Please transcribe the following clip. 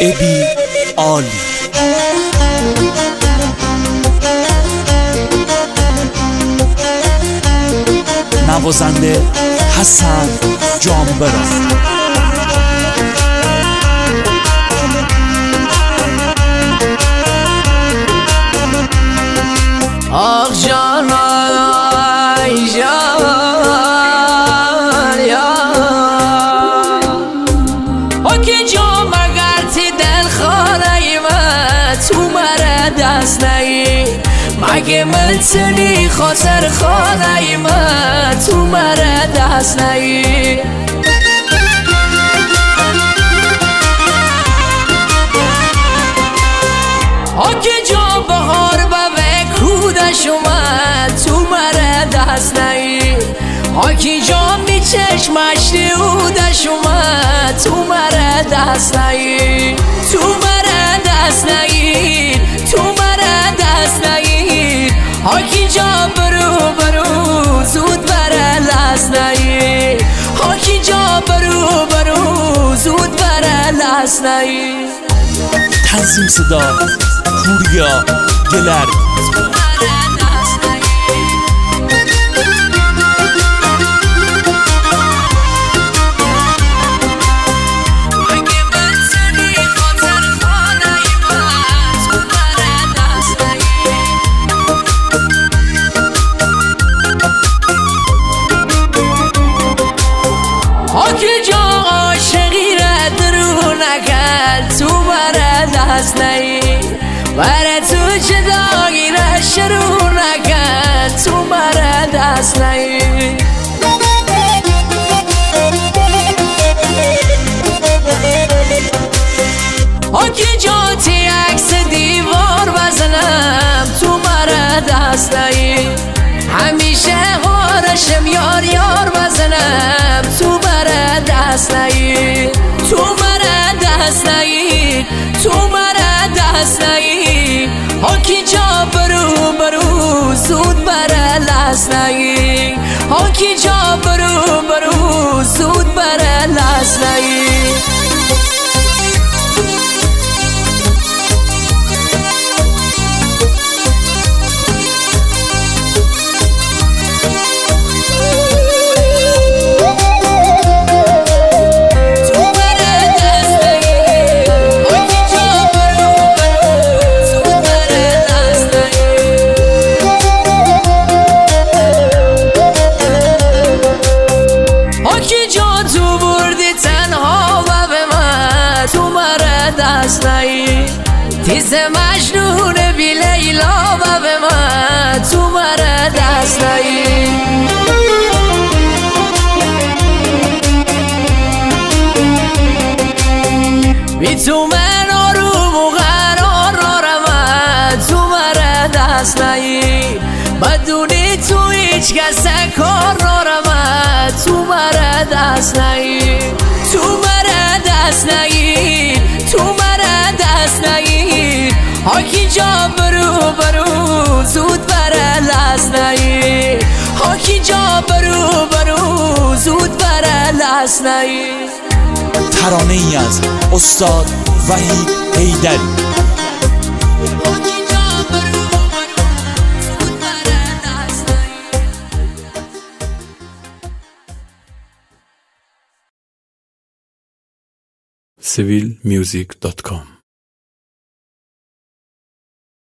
ابی عالی. نوازنده حسن جانبران. آخ جان آی جان یا آکی جان مگر تی دل خانه من تو مرا دست نهی مگه ملتنی خاطر خانه من تو مرا دست نهی آکی جان بهار کودش اومد تو مرا دست نهی آکی جان بی چشمش دیودش اومد تو مرا دست نهی تو مرا دست نهی تو مرا دست نهی آکی جان برو برو زود برا لست نهی آکی جان برو برو زود برا لست نهی. تنظیم صدا پوریا گلر. آکی جان عاشقی را درو نکرد تو مرا دست نهی برا تو جدایی را شروع نکرد تو مرا دست نهی آکی جان تی عکس دیوار بزنم تو مرا دست نهی همیشه هارشم یار یار بزنم تو مرا دست نهی تو مرا دست نهی تو مرا دست نهی آکی جان برو برو زود برا لست نهی آکی جان برو برو زود برا لست نهی. دست نهی تیز مجنون بی لیلا و به من تو مرا دست نهی بی تو من آروم و قرار نارم تو مرا دست نهی بدون تو هیچ کس کار نارم تو مرا دست نهی تو مرا دست نهی تو مرا دست نهی آکی جان برو برو زود برا لست نهی آکی جان برو برو زود برا لست نهی. ترانه ای از استاد وحید حیدری. civilmusic.com